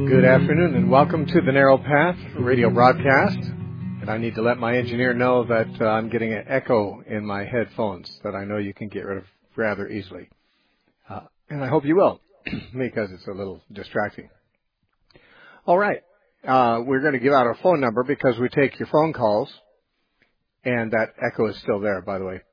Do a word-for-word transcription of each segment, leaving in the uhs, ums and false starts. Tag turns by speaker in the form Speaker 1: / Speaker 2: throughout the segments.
Speaker 1: Good afternoon and welcome to the Narrow Path radio broadcast. And I need to let my engineer know that uh, I'm getting an echo in my headphones that I know you can get rid of rather easily. Uh, and I hope you will, because it's a little distracting. All right. Uh, we're going to give out our phone number because we take your phone calls. And that echo is still there, by the way.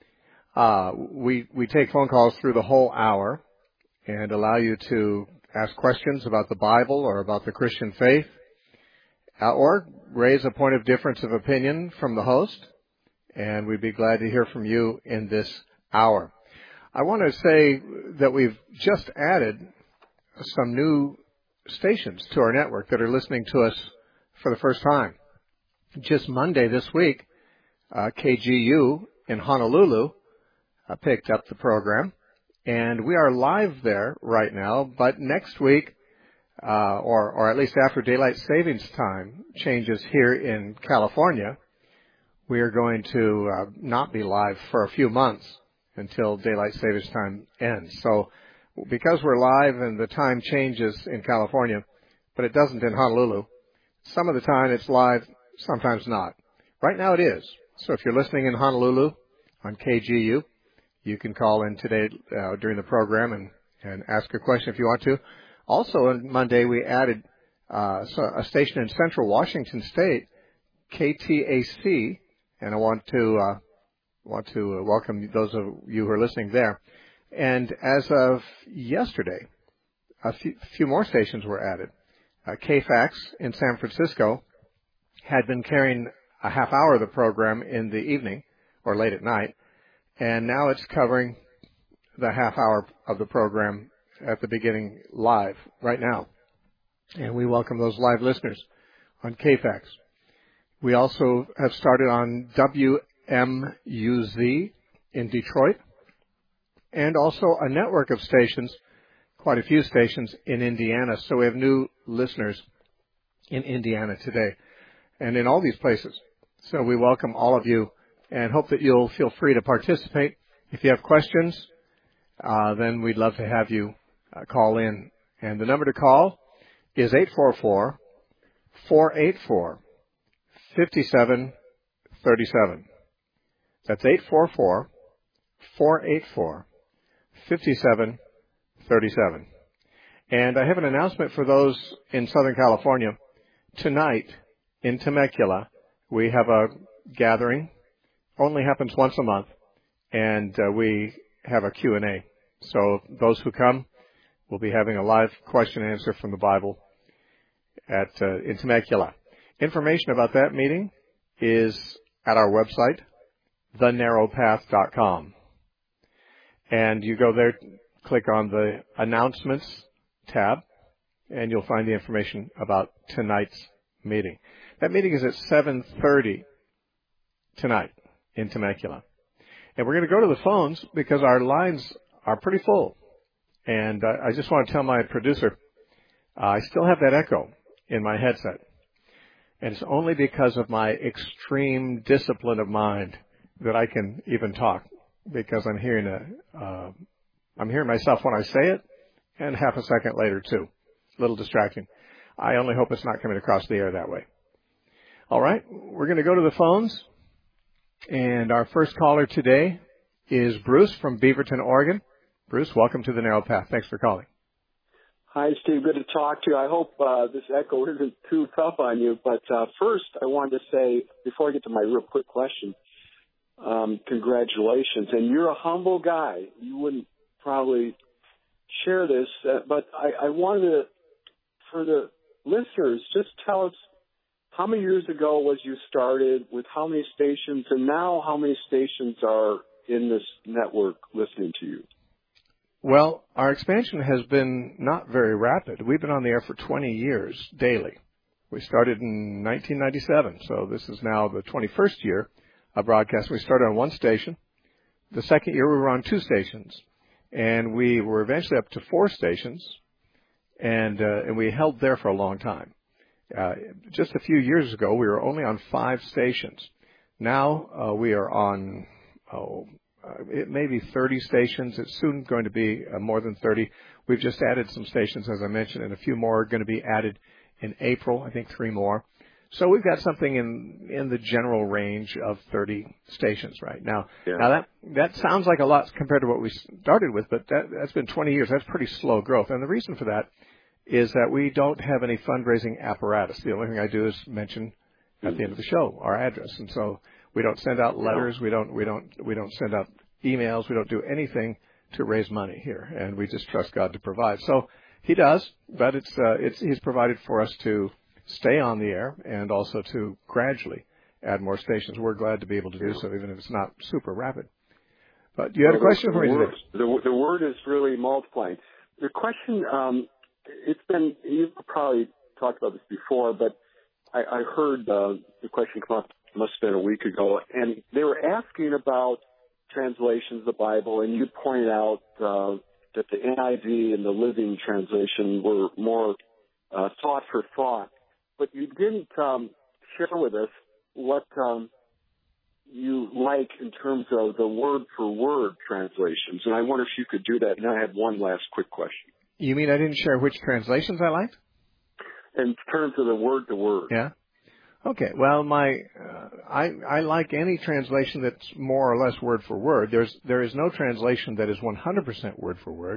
Speaker 1: Uh, we, we take phone calls through the whole hour and allow you to ask questions about the Bible or about the Christian faith, uh, or raise a point of difference of opinion from the host, and we'd be glad to hear from you in this hour. I want to say that we've just added some new stations to our network that are listening to us for the first time. Just Monday this week, uh, K G U in Honolulu uh, picked up the program. And we are live there right now, but next week, uh, or, or at least after daylight savings time changes here in California, we are going to uh, not be live for a few months until daylight savings time ends. So because we're live and the time changes in California, but it doesn't in Honolulu, some of the time it's live, sometimes not. Right now it is. So if you're listening in Honolulu on K G U, you can call in today uh, during the program and, and ask a question if you want to. Also, on Monday, we added uh, a station in central Washington State, K T A C, and I want to uh, want to welcome those of you who are listening there. And as of yesterday, a few, few more stations were added. Uh, K FAX in San Francisco had been carrying a half hour of the program in the evening or late at night. And now it's covering the half hour of the program at the beginning live right now. And we welcome those live listeners on K FAX. We also have started on W M U Z in Detroit and also a network of stations, quite a few stations in Indiana. So we have new listeners in Indiana today and in all these places. So we welcome all of you and hope that you'll feel free to participate. If you have questions, uh, then we'd love to have you uh, call in. And the number to call is eight four four, four eight four, five seven three seven. That's eight four four, four eight four, five seven three seven. And I have an announcement for those in Southern California. Tonight in Temecula, we have a gathering. Only happens once a month, and uh, we have a Q and A. So those who come will be having a live question and answer from the Bible at uh, in Temecula. Information about that meeting is at our website, the narrow path dot com. And you go there, click on the Announcements tab, and you'll find the information about tonight's meeting. That meeting is at seven thirty tonight in Temecula. And we're going to go to the phones because our lines are pretty full. And uh, I just want to tell my producer, uh, I still have that echo in my headset. And it's only because of my extreme discipline of mind that I can even talk, because I'm hearing a, uh, I'm hearing myself when I say it, and half a second later too. A little distracting. I only hope it's not coming across the air that way. All right, we're going to go to the phones. And our first caller today is Bruce from Beaverton, Oregon. Bruce, welcome to the Narrow Path. Thanks for calling.
Speaker 2: Hi, Steve. Good to talk to you. I hope uh, this echo isn't too tough on you. But uh, first, I wanted to say, before I get to my real quick question, um, congratulations. And you're a humble guy. You wouldn't probably share this, uh, but I, I wanted to, for the listeners, just tell us, how many years ago was you started, with how many stations, and now how many stations are in this network listening to you?
Speaker 1: Well, our expansion has been not very rapid. We've been on the air for twenty years daily. We started in nineteen ninety-seven, so this is now the twenty-first year of broadcast. We started on one station. The second year we were on two stations, and we were eventually up to four stations, and, uh, and we held there for a long time. Uh, just a few years ago, we were only on five stations. Now uh, we are on oh, uh, it may be thirty stations. It's soon going to be uh, more than thirty. We've just added some stations, as I mentioned, and a few more are going to be added in April. I think three more. So we've got something in in the general range of thirty stations right now.
Speaker 2: Yeah.
Speaker 1: Now that that sounds like a lot compared to what we started with, but that, that's been twenty years. That's pretty slow growth, and the reason for that is that we don't have any fundraising apparatus. The only thing I do is mention at the end of the show our address, and so we don't send out letters, we don't we don't we don't send out emails, we don't do anything to raise money here, and we just trust God to provide. So He does, but it's uh, it's He's provided for us to stay on the air and also to gradually add more stations. We're glad to be able to do so, even if it's not super rapid. But you had a question for me today?
Speaker 2: The, the word is really multiplying. The question, um, it's been, you've probably talked about this before, but I, I heard uh, the question come up, must have been a week ago, and they were asking about translations of the Bible, and you pointed out uh, that the N I V and the Living Translation were more uh, thought for thought. But you didn't um, share with us what um, you like in terms of the word-for-word translations. And I wonder if you could do that. And I have one last quick question.
Speaker 1: You mean I didn't share which translations I liked?
Speaker 2: In terms of the word-to-word.
Speaker 1: Yeah. Okay. Well, my uh, I I like any translation that's more or less word for word. There's there is no translation that is one hundred percent word for word.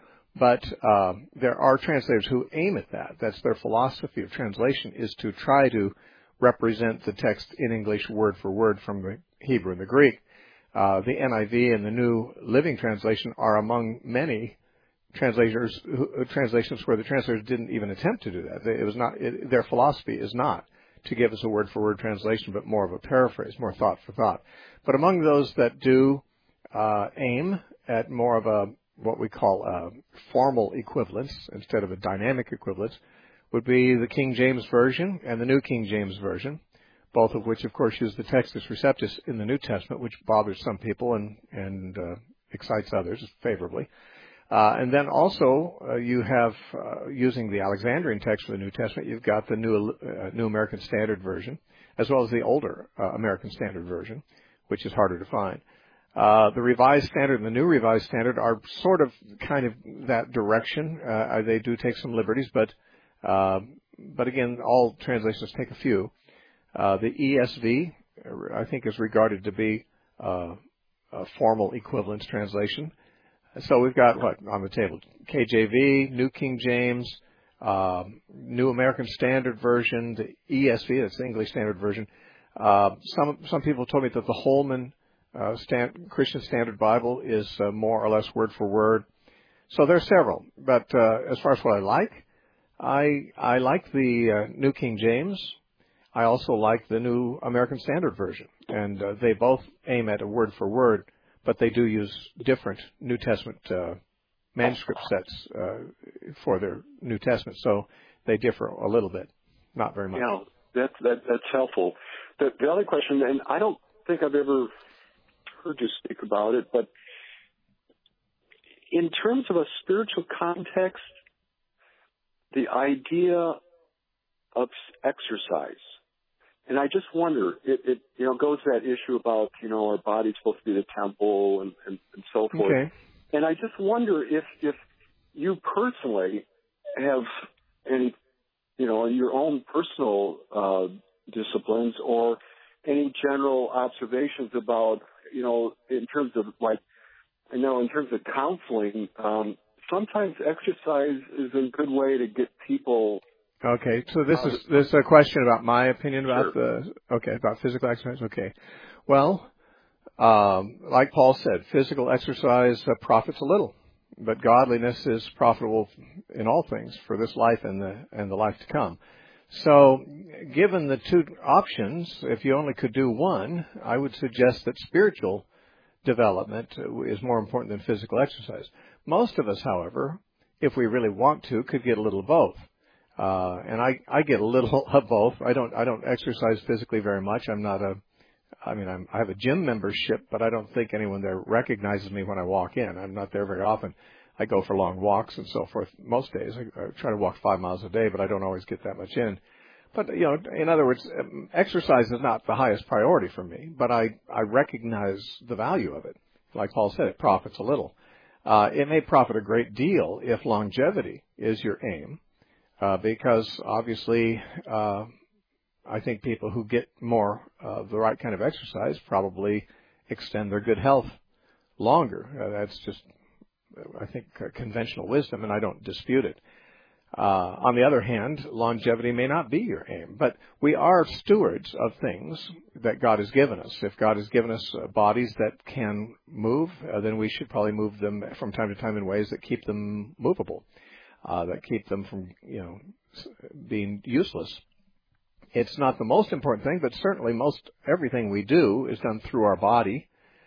Speaker 1: But uh, there are translators who aim at that. That's their philosophy of translation, is to try to represent the text in English word for word from the Hebrew and the Greek. Uh, the N I V and the New Living Translation are among many translators who, translations where the translators didn't even attempt to do that. It was not. It, their philosophy is not to give us a word for word translation, but more of a paraphrase, more thought for thought. But among those that do uh, aim at more of a what we call a formal equivalence instead of a dynamic equivalence would be the King James Version and the New King James Version, both of which, of course, use the Textus Receptus in the New Testament, which bothers some people and, and uh, excites others favorably. Uh, and then also uh, you have, uh, using the Alexandrian text for the New Testament, you've got the New, uh, New American Standard Version, as well as the older uh, American Standard Version, which is harder to find. Uh, the Revised Standard and the New Revised Standard are sort of kind of that direction. Uh, they do take some liberties, but uh, but again, all translations take a few. Uh, the E S V, I think, is regarded to be uh, a formal equivalence translation. So we've got what on the table? K J V, New King James, uh, New American Standard Version, the E S V, that's the English Standard Version. Uh, some some people told me that the Holman Uh, stand, Christian Standard Bible is uh, more or less word for word. So there are several. But uh, as far as what I like, I I like the uh, New King James. I also like the New American Standard Version. And uh, they both aim at a word for word, but they do use different New Testament uh, manuscript sets uh, for their New Testament. So they differ a little bit, not very much.
Speaker 2: Yeah, that's, that, that's helpful. The, the other question, and I don't think I've ever heard you speak about it, but in terms of a spiritual context, the idea of exercise, and I just wonder, it, it you know goes to that issue about you know our body's supposed to be the temple and, and, and so forth.
Speaker 1: Okay.
Speaker 2: And I just wonder if if you personally have any you know in your own personal uh, disciplines or any general observations about you know, in terms of like, I know in terms of counseling, um, sometimes exercise is a good way to get people.
Speaker 1: Okay, so this is this is a question about my opinion about
Speaker 2: Sure.
Speaker 1: the okay about physical exercise. Okay, well, um, like Paul said, physical exercise uh, profits a little, but godliness is profitable in all things for this life and the and the life to come. So, given the two options, if you only could do one, I would suggest that spiritual development is more important than physical exercise. Most of us, however, if we really want to, could get a little of both. Uh, and I, I get a little of both. I don't, I don't exercise physically very much. I'm not a, I mean, I'm, I have a gym membership, but I don't think anyone there recognizes me when I walk in. I'm not there very often. I go for long walks and so forth most days. I, I try to walk five miles a day, but I don't always get that much in. But, you know, in other words, exercise is not the highest priority for me, but I, I recognize the value of it. like Paul said, it profits a little. Uh, it may profit a great deal if longevity is your aim, uh, because obviously uh, I think people who get more of uh, the right kind of exercise probably extend their good health longer. Uh, that's just, I think, uh, conventional wisdom, and I don't dispute it. Uh, on the other hand, longevity may not be your aim, but we are stewards of things that God has given us. If God has given us uh, bodies that can move, uh, then we should probably move them from time to time in ways that keep them movable, uh, that keep them from, you know, being useless. It's not the most important thing, but certainly most everything we do is done through our body.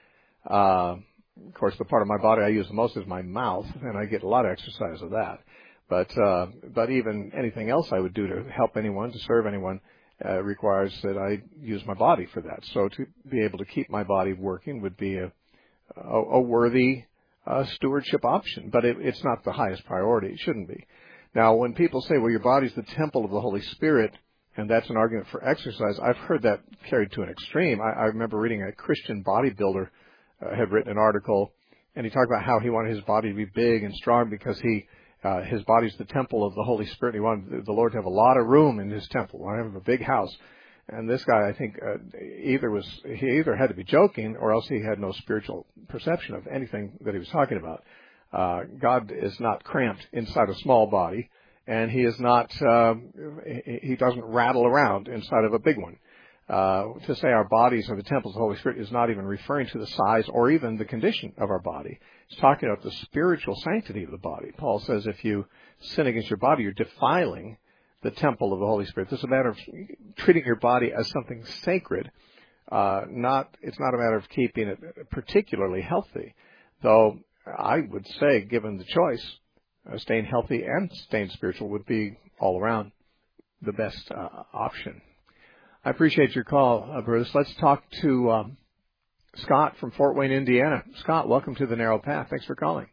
Speaker 1: Uh, of course, the part of my body I use the most is my mouth, and I get a lot of exercise of that. But uh, but even anything else I would do to help anyone, to serve anyone, uh, requires that I use my body for that. So to be able to keep my body working would be a, a, a worthy uh, stewardship option. But it, it's not the highest priority. It shouldn't be. Now, when people say, well, your body's the temple of the Holy Spirit, and that's an argument for exercise, I've heard that carried to an extreme. I, I remember reading a Christian bodybuilder uh, had written an article, and he talked about how he wanted his body to be big and strong because he Uh, his body's the temple of the Holy Spirit. He wanted the Lord to have a lot of room in his temple. He wanted to have a big house. And this guy, I think, uh, either was he either had to be joking or else he had no spiritual perception of anything that he was talking about. Uh, God is not cramped inside a small body, and he is not. Uh, he doesn't rattle around inside of a big one. Uh, to say our bodies are the temples of the Holy Spirit is not even referring to the size or even the condition of our body. It's talking about the spiritual sanctity of the body. Paul says if you sin against your body, you're defiling the temple of the Holy Spirit. This is a matter of treating your body as something sacred. Uh, not, it's not a matter of keeping it particularly healthy, though I would say, given the choice, uh, staying healthy and staying spiritual would be all around the best uh, option. I appreciate your call, uh, Bruce. Let's talk to um, Scott from Fort Wayne, Indiana. Scott, welcome to the Narrow Path. Thanks for calling.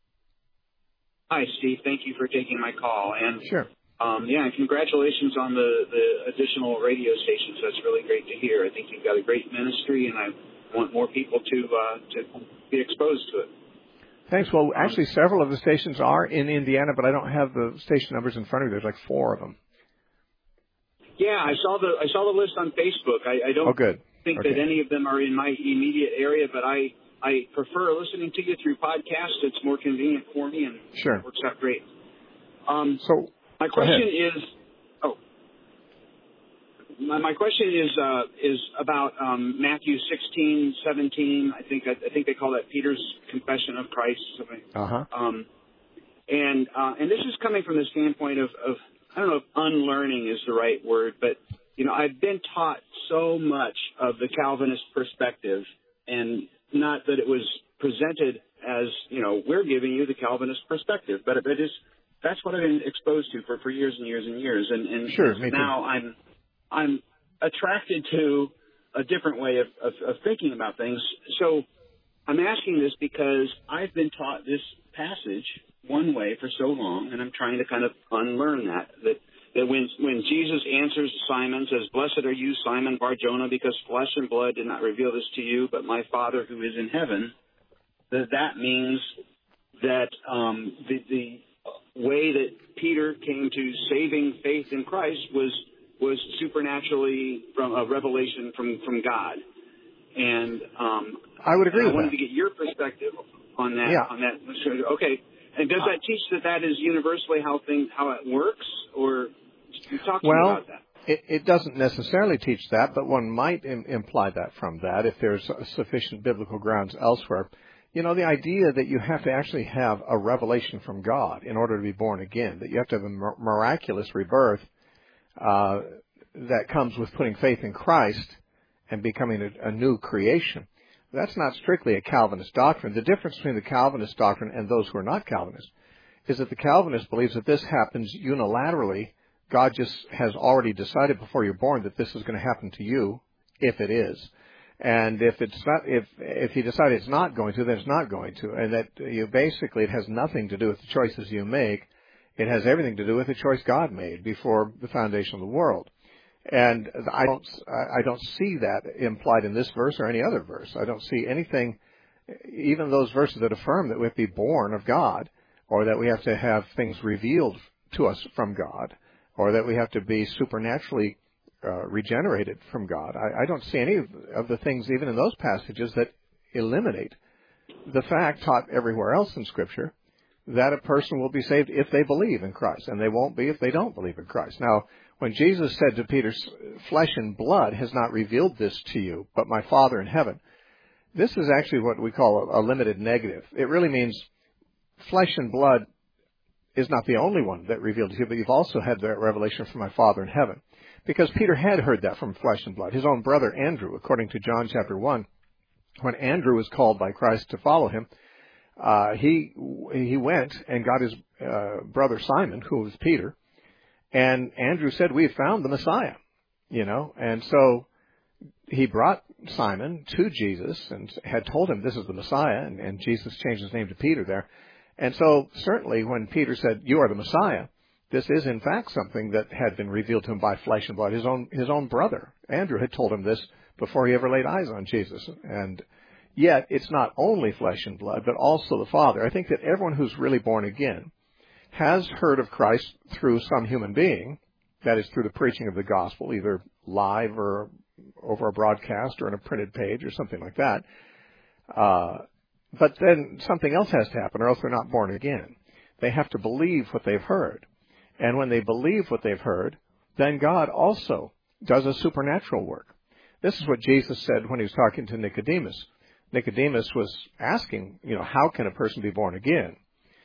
Speaker 3: Hi, Steve. Thank you for taking my call. And
Speaker 1: sure.
Speaker 3: Um, yeah, congratulations on the, the additional radio stations. That's really great to hear. I think you've got a great ministry, and I want more people to uh, to be exposed to it.
Speaker 1: Thanks. Well, actually, several of the stations are in Indiana, but I don't have the station numbers in front of me. There's like four of them.
Speaker 3: Yeah, I saw the I saw the list on Facebook. I, I don't
Speaker 1: oh, good.
Speaker 3: think
Speaker 1: okay.
Speaker 3: that any of them are in my immediate area, but I, I prefer listening to you through podcasts. It's more convenient for me, and
Speaker 1: sure.
Speaker 3: it works out great. Um,
Speaker 1: so
Speaker 3: my question is, oh, my, my question is uh, is about um, Matthew sixteen, seventeen. I think I, I think they call that Peter's confession of Christ. Something.
Speaker 1: Uh-huh.
Speaker 3: Um, and uh, and this is coming from the standpoint of, of I don't know if unlearning is the right word, but, you know, I've been taught so much of the Calvinist perspective, and not that it was presented as, you know, we're giving you the Calvinist perspective, but it is, that's what I've been exposed to for, for years and years and years. And, and
Speaker 1: sure,
Speaker 3: now I'm, I'm attracted to a different way of, of, of thinking about things. So I'm asking this because I've been taught this passage one way for so long, and I'm trying to kind of unlearn that, that, that when, when Jesus answers Simon, says, "Blessed are you, Simon Bar-Jonah, because flesh and blood did not reveal this to you, but my Father who is in heaven," that that means that um, the, the way that Peter came to saving faith in Christ was was supernaturally from a revelation from, from God. And um,
Speaker 1: I would agree
Speaker 3: I
Speaker 1: with
Speaker 3: wanted
Speaker 1: that.
Speaker 3: to get your perspective on that.
Speaker 1: Yeah.
Speaker 3: On that. Okay. And does that teach that that is universally how things how it works, or talk to
Speaker 1: well,
Speaker 3: me about that?
Speaker 1: It, it doesn't necessarily teach that, but one might im- imply that from that if there's sufficient biblical grounds elsewhere. You know, the idea that you have to actually have a revelation from God in order to be born again, that you have to have a mir- miraculous rebirth uh, that comes with putting faith in Christ and becoming a, a new creation. That's not strictly a Calvinist doctrine. The difference between the Calvinist doctrine and those who are not Calvinists is that the Calvinist believes that this happens unilaterally. God just has already decided before you're born that this is going to happen to you, if it is. And if it's not, if if he decided it's not going to, then it's not going to. And that you basically, it has nothing to do with the choices you make. It has everything to do with the choice God made before the foundation of the world. And I don't, I don't see that implied in this verse or any other verse. I don't see anything even those verses that affirm that we have to be born of God, or that we have to have things revealed to us from God, or that we have to be supernaturally uh, regenerated from God. I, I don't see any of the things, even in those passages, that eliminate the fact taught everywhere else in Scripture that a person will be saved if they believe in Christ, and they won't be if they don't believe in Christ. Now, when Jesus said to Peter, flesh and blood has not revealed this to you, but my Father in heaven, this is actually what we call a, a limited negative. It really means flesh and blood is not the only one that revealed to you, but you've also had that revelation from my Father in heaven. Because Peter had heard that from flesh and blood. His own brother Andrew, according to John chapter one, when Andrew was called by Christ to follow him, uh, he he went and got his uh, brother Simon, who was Peter, and Andrew said, "We have found the Messiah," you know, and so he brought Simon to Jesus and had told him this is the Messiah, and, and Jesus changed his name to Peter there. And so certainly when Peter said, "You are the Messiah," this is in fact something that had been revealed to him by flesh and blood. His own his own brother Andrew had told him this before he ever laid eyes on Jesus. And yet it's not only flesh and blood, but also the Father. I think that everyone who's really born again has heard of Christ through some human being, that is through the preaching of the gospel, either live or over a broadcast or on a printed page or something like that. Uh, but then something else has to happen, or else they're not born again. They have to believe what they've heard. And when they believe what they've heard, then God also does a supernatural work. This is what Jesus said when he was talking to Nicodemus. Nicodemus was asking, you know, how can a person be born again?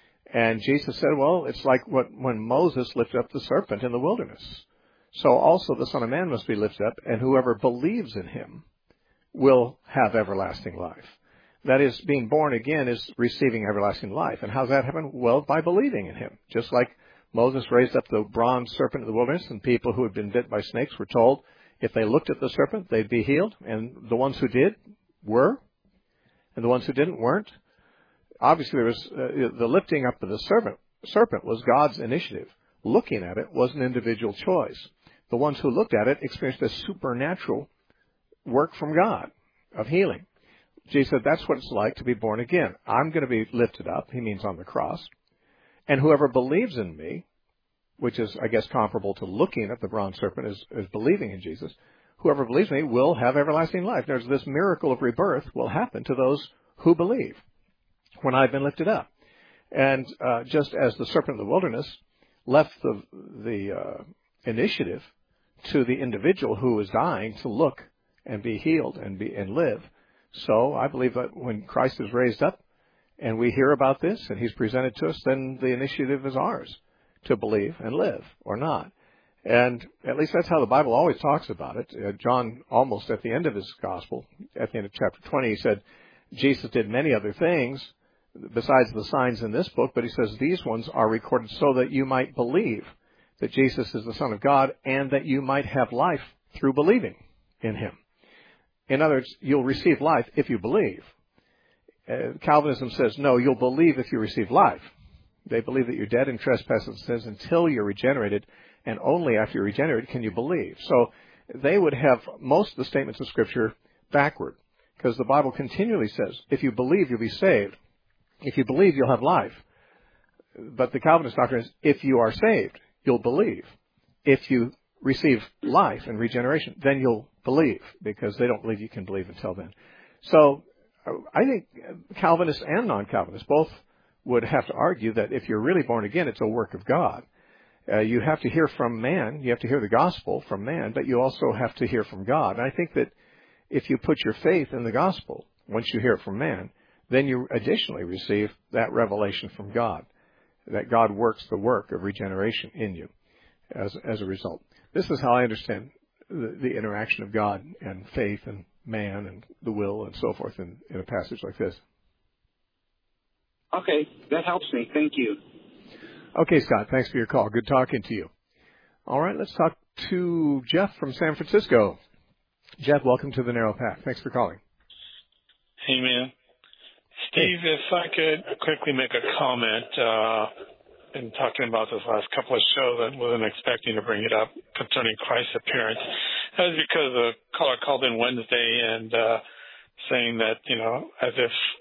Speaker 1: And Jesus said, well, it's like what when Moses lifted up the serpent in the wilderness. So also the Son of Man must be lifted up, and whoever believes in him will have everlasting life. That is, being born again is receiving everlasting life. And how does that happen? Well, by believing in him. Just like Moses raised up the bronze serpent in the wilderness, and people who had been bit by snakes were told if they looked at the serpent, they'd be healed. And the ones who did were, and the ones who didn't weren't. Obviously, there was uh, the lifting up of the serpent, serpent was God's initiative. Looking at it was an individual choice. The ones who looked at it experienced a supernatural work from God of healing. Jesus said, that's what it's like to be born again. I'm going to be lifted up, he means on the cross, and whoever believes in me, which is, I guess, comparable to looking at the bronze serpent as, as believing in Jesus, whoever believes in me will have everlasting life. There's this miracle of rebirth will happen to those who believe when I've been lifted up. And uh, just as the serpent in the wilderness left the, the uh, initiative to the individual who was dying to look and be healed and be and live, so I believe that when Christ is raised up and we hear about this and he's presented to us, then the initiative is ours to believe and live or not. And at least that's how the Bible always talks about it. Uh, John, almost at the end of his gospel, at the end of chapter twenty, he said, Jesus did many other things besides the signs in this book, but he says these ones are recorded so that you might believe that Jesus is the Son of God and that you might have life through believing in him. In other words, you'll receive life if you believe. Uh, Calvinism says, no, you'll believe if you receive life. They believe that you're dead in trespasses and sins until you're regenerated, and only after you're regenerated can you believe. So they would have most of the statements of Scripture backward, because the Bible continually says, if you believe, you'll be saved. If you believe, you'll have life. But the Calvinist doctrine is, if you are saved, you'll believe. If you receive life and regeneration, then you'll believe, because they don't believe you can believe until then. So I think Calvinists and non-Calvinists both would have to argue that if you're really born again, it's a work of God. Uh, you have to hear from man. You have to hear the gospel from man, but you also have to hear from God. And I think that if you put your faith in the gospel, once you hear it from man, then you additionally receive that revelation from God, that God works the work of regeneration in you as, as a result. This is how I understand the, the interaction of God and faith and man and the will and so forth in, in a passage like this.
Speaker 3: Okay, that helps me. Thank you.
Speaker 1: Okay, Scott, thanks for your call. Good talking to you. All right, let's talk to Jeff from San Francisco. Jeff, welcome to the Narrow Path. Thanks for calling.
Speaker 4: Hey, man. Steve, hey. If I could quickly make a comment uh, in talking about this last couple of shows, I wasn't expecting to bring it up concerning Christ's appearance. That was because a caller called in Wednesday and uh, saying that, you know, as if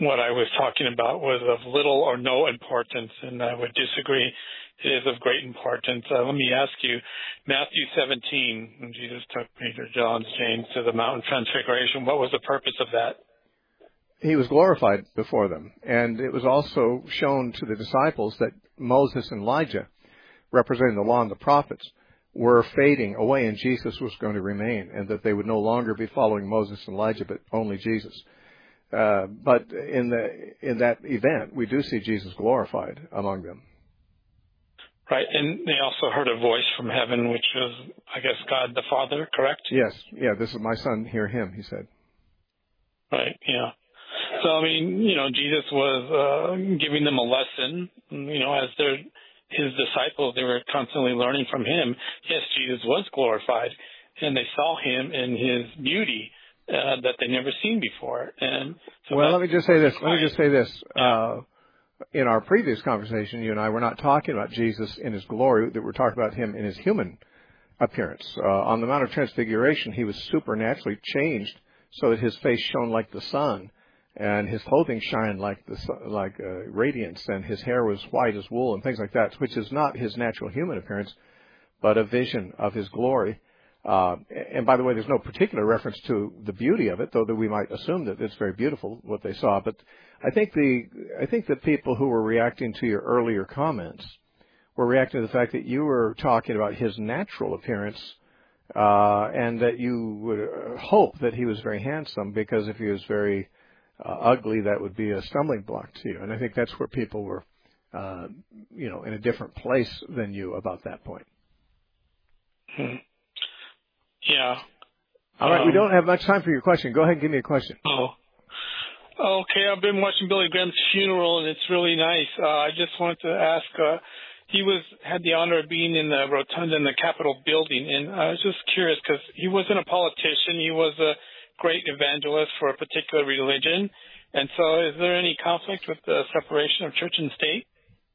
Speaker 4: what I was talking about was of little or no importance, and I would disagree. It is of great importance. Uh, let me ask you, Matthew seventeen, when Jesus took Peter, John, James to the Mount of Transfiguration, what was the purpose of that?
Speaker 1: He was glorified before them, and it was also shown to the disciples that Moses and Elijah, representing the law and the prophets, were fading away, and Jesus was going to remain, and that they would no longer be following Moses and Elijah, but only Jesus. Uh, but in the in that event, we do see Jesus glorified among them.
Speaker 4: Right, and they also heard a voice from heaven, which was, I guess, God the Father, correct?
Speaker 1: Yes, yeah, this is my son, hear him, he said.
Speaker 4: Right, yeah. So, I mean, you know, Jesus was uh, giving them a lesson, you know, as their his disciples, they were constantly learning from him. Yes, Jesus was glorified, and they saw him in his beauty uh, that they never seen before. And so
Speaker 1: well, let me just say this. Let me just say this.
Speaker 4: Yeah.
Speaker 1: Uh, in our previous conversation, you and I were not talking about Jesus in his glory, that we're talking about him in his human appearance. Uh, on the Mount of Transfiguration, he was supernaturally changed so that his face shone like the sun, and his clothing shined like the like uh, radiance, and his hair was white as wool, and things like that, which is not his natural human appearance, but a vision of his glory. Uh, and by the way, there's no particular reference to the beauty of it, though that we might assume that it's very beautiful what they saw. But I think the I think the people who were reacting to your earlier comments were reacting to the fact that you were talking about his natural appearance, uh, and that you would hope that he was very handsome, because if he was very Uh, ugly, that would be a stumbling block to you. And I think that's where people were, uh, you know, in a different place than you about that point.
Speaker 4: Hmm. Yeah.
Speaker 1: All right,
Speaker 4: um,
Speaker 1: we don't have much time for your question. Go ahead and give me a question.
Speaker 4: Oh. Okay, I've been watching Billy Graham's funeral, and it's really nice. Uh, I just wanted to ask, uh, he was had the honor of being in the rotunda in the Capitol building, and I was just curious because he wasn't a politician. He was a great evangelist for a particular religion. And so is there any conflict with the separation of church and state?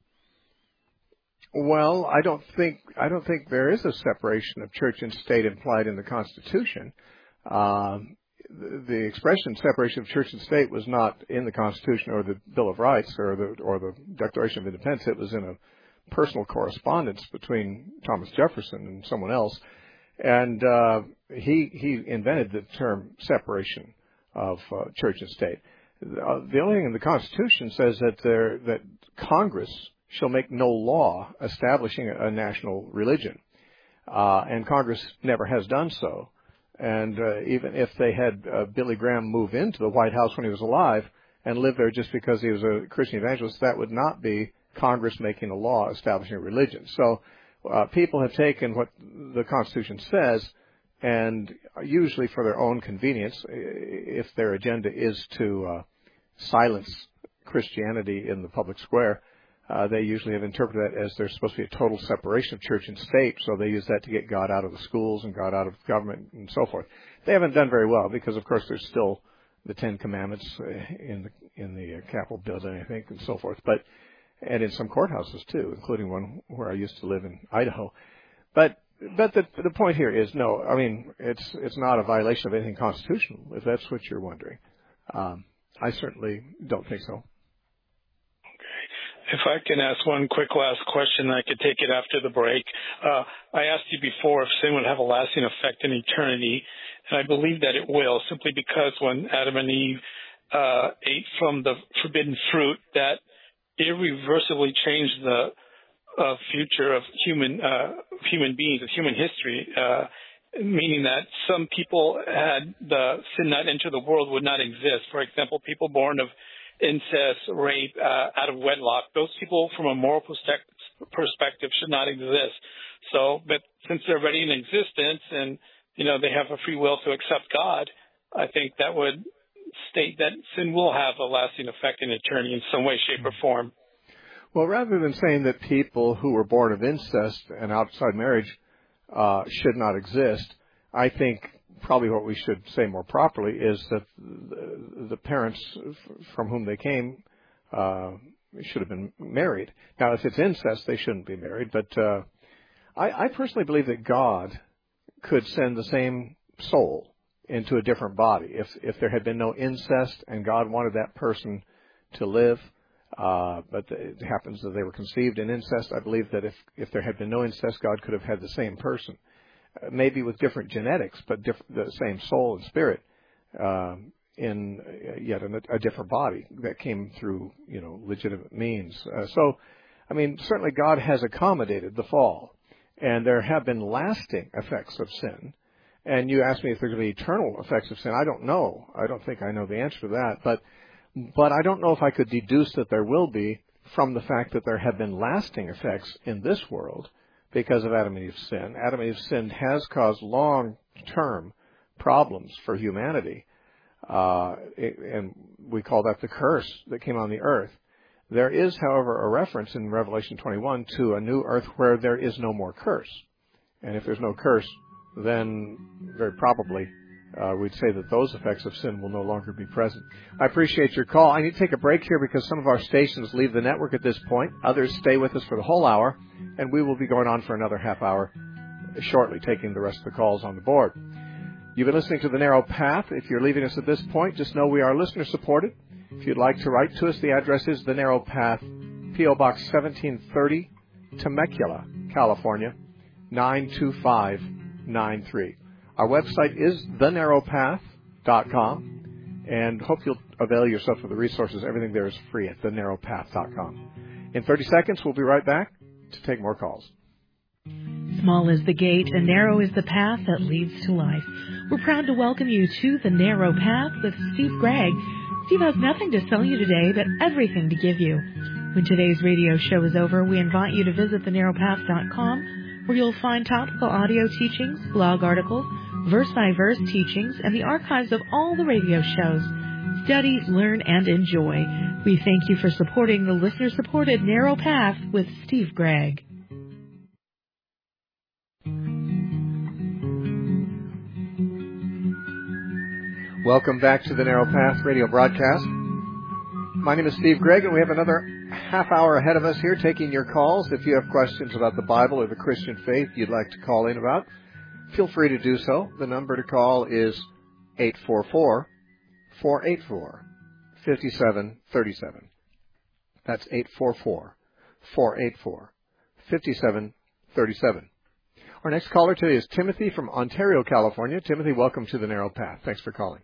Speaker 1: Well, I don't think I don't think there is a separation of church and state implied in the Constitution. Um, the, the expression separation of church and state was not in the Constitution or the Bill of Rights or the or the Declaration of Independence. It was in a personal correspondence between Thomas Jefferson and someone else. And uh, he he invented the term separation of uh, church and state. Uh, the only thing in the Constitution says that there that Congress shall make no law establishing a, a national religion, uh, and Congress never has done so. And uh, even if they had uh, Billy Graham move into the White House when he was alive and live there just because he was a Christian evangelist, that would not be Congress making a law establishing a religion. So Uh, people have taken what the Constitution says, and usually for their own convenience, if their agenda is to uh, silence Christianity in the public square, uh, they usually have interpreted that as there's supposed to be a total separation of church and state, so they use that to get God out of the schools and God out of government and so forth. They haven't done very well because, of course, there's still the Ten Commandments in the in the Capitol building, I think, and so forth. But and in some courthouses too, including one where I used to live in Idaho. But but the the point here is no. I mean, it's it's not a violation of anything constitutional, if that's what you're wondering. Um, I certainly don't think so.
Speaker 4: Okay. If I can ask one quick last question, I could take it after the break. Uh, I asked you before if sin would have a lasting effect in eternity, and I believe that it will, simply because when Adam and Eve uh, ate from the forbidden fruit, that irreversibly change the uh, future of human uh, human beings, of human history, uh, meaning that some people had the sin not enter the world would not exist. For example, people born of incest, rape, uh, out of wedlock, those people from a moral perspective should not exist. So, but since they're already in existence and, you know, they have a free will to accept God, I think that would state that sin will have a lasting effect in eternity in some way, shape, or form.
Speaker 1: Well, rather than saying that people who were born of incest and outside marriage uh, should not exist, I think probably what we should say more properly is that the, the parents from whom they came uh, should have been married. Now, if it's incest, they shouldn't be married. But uh, I, I personally believe that God could send the same soul into a different body. If if there had been no incest and God wanted that person to live. Uh, but it happens that they were conceived in incest. I believe that if, if there had been no incest, God could have had the same person, uh, maybe with different genetics, but diff- the same soul and spirit, um, in uh, yet in a, a different body that came through, you know, legitimate means. Uh, so, I mean, certainly God has accommodated the fall, and there have been lasting effects of sin. And you asked me if there are going to be eternal effects of sin. I don't know. I don't think I know the answer to that, but But I don't know if I could deduce that there will be from the fact that there have been lasting effects in this world because of Adam and Eve's sin. Adam and Eve's sin has caused long-term problems for humanity, uh, and we call that the curse that came on the earth. There is, however, a reference in Revelation twenty-one to a new earth where there is no more curse. And if there's no curse, then very probably Uh, we'd say that those effects of sin will no longer be present. I appreciate your call. I need to take a break here because some of our stations leave the network at this point. Others stay with us for the whole hour, and we will be going on for another half hour shortly, taking the rest of the calls on the board. You've been listening to The Narrow Path. If you're leaving us at this point, just know we are listener-supported. If you'd like to write to us, the address is The Narrow Path, P O. Box seventeen thirty, Temecula, California, nine two five nine three. Our website is the narrow path dot com, and hope you'll avail yourself of the resources. Everything there is free at the narrow path dot com. In thirty seconds, we'll be right back to take more calls.
Speaker 5: Small is the gate and narrow is the path that leads to life. We're proud to welcome you to The Narrow Path with Steve Gregg. Steve has nothing to sell you today, but everything to give you. When today's radio show is over, we invite you to visit the narrow path dot com, where you'll find topical audio teachings, blog articles, verse-by-verse teachings, and the archives of all the radio shows. Study, learn, and enjoy. We thank you for supporting the listener-supported Narrow Path with Steve Gregg.
Speaker 1: Welcome back to the Narrow Path radio broadcast. My name is Steve Gregg, and we have another half hour ahead of us here taking your calls. If you have questions about the Bible or the Christian faith you'd like to call in about, feel free to do so. The number to call is eight four four, four eight four, five seven three seven. That's eight four four, four eight four, five seven three seven. Our next caller today is Timothy from Ontario, California. Timothy, welcome to the Narrow Path. Thanks for calling.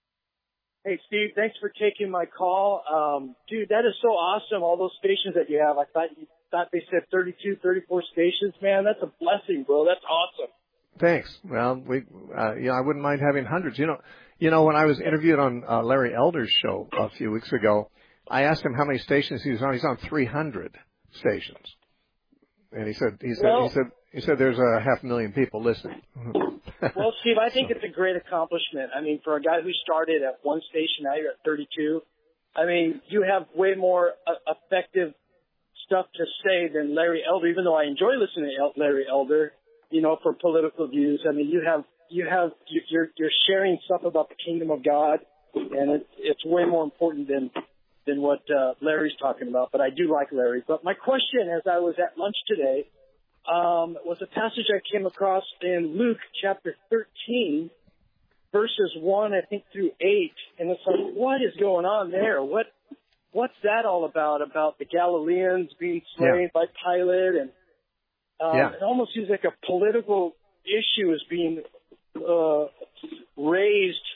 Speaker 6: Hey, Steve, thanks for taking my call. Um, dude, that is so awesome, all those stations that you have. I thought you thought they said thirty-two, thirty-four stations, man. That's a blessing, bro. That's awesome.
Speaker 1: Thanks. Well, we, uh, you know, I wouldn't mind having hundreds. You know, you know, when I was interviewed on uh, Larry Elder's show a few weeks ago, I asked him how many stations he was on. He's on three hundred stations, and he said, he said, well, he said, he said, there's a half million people listening.
Speaker 6: Well, Steve, I think so. It's a great accomplishment. I mean, for a guy who started at one station, now you're at thirty-two. I mean, you have way more uh, effective stuff to say than Larry Elder. Even though I enjoy listening to Larry Elder, you know, for political views. I mean, you have, you have, you're, you're sharing stuff about the kingdom of God, and it, it's way more important than, than what uh, Larry's talking about. But I do like Larry. But my question, as I was at lunch today, um, was a passage I came across in Luke chapter thirteen, verses one, I think, through eight. And it's like, what is going on there? What, what's that all about? About the Galileans being slain yeah. by Pilate, and Um, yeah. It almost seems like a political issue is being uh, raised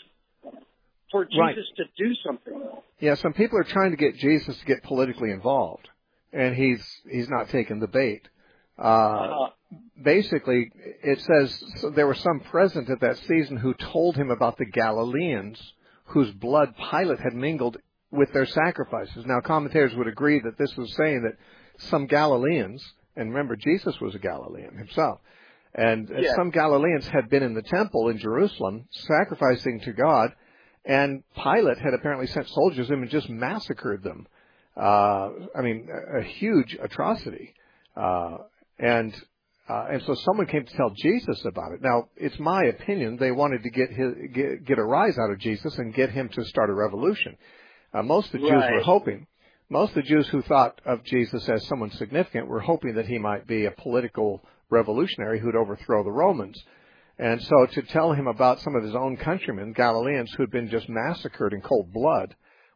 Speaker 6: for Jesus right. to do something.
Speaker 1: Yeah, some people are trying to get Jesus to get politically involved, and he's he's not taking the bait. Uh, uh-huh. Basically, it says so there were some present at that season who told him about the Galileans whose blood Pilate had mingled with their sacrifices. Now, commentators would agree that this was saying that some Galileans, and remember, Jesus was a Galilean himself, and yeah. some Galileans had been in the temple in Jerusalem sacrificing to God, and Pilate had apparently sent soldiers in and just massacred them. Uh, I mean, a, a huge atrocity. Uh, and uh, and so someone came to tell Jesus about it. Now, it's my opinion they wanted to get his, get, get a rise out of Jesus and get him to start a revolution. Uh, most of the right. Jews were hoping. Most of the Jews who thought of Jesus as someone significant were hoping that he might be a political revolutionary who'd overthrow the Romans. And so to tell him about some of his own countrymen, Galileans, who'd been just massacred in cold blood,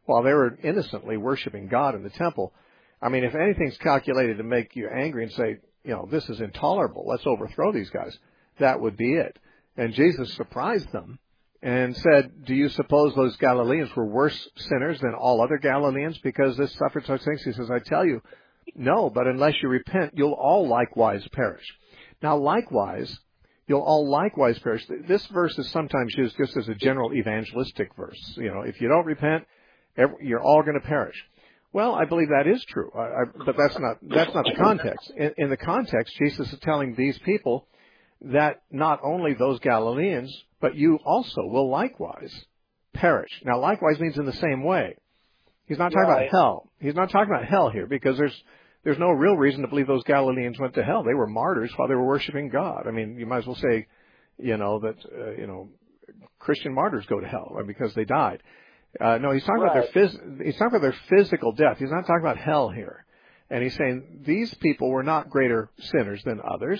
Speaker 1: while they were innocently worshiping God in the temple. I mean, if anything's calculated to make you angry and say, you know, this is intolerable, let's overthrow these guys, that would be it. And Jesus surprised them and said, do you suppose those Galileans were worse sinners than all other Galileans because this suffered such things? He says, I tell you, no, but unless you repent, you'll all likewise perish. Now, likewise, you'll all likewise perish. This verse is sometimes used just as a general evangelistic verse. You know, if you don't repent, you're all going to perish. Well, I believe that is true, I, I, but that's not that's not the context. In, in the context, Jesus is telling these people that not only those Galileans, but you also will likewise perish. Now, likewise means in the same way. He's not talking right. about hell. He's not talking about hell here because there's there's no real reason to believe those Galileans went to hell. They were martyrs while they were worshiping God. I mean, you might as well say, you know, that, uh, you know, Christian martyrs go to hell because they died. Uh, no, he's talking right. about their phys- he's talking about their physical death. He's not talking about hell here. And he's saying these people were not greater sinners than others,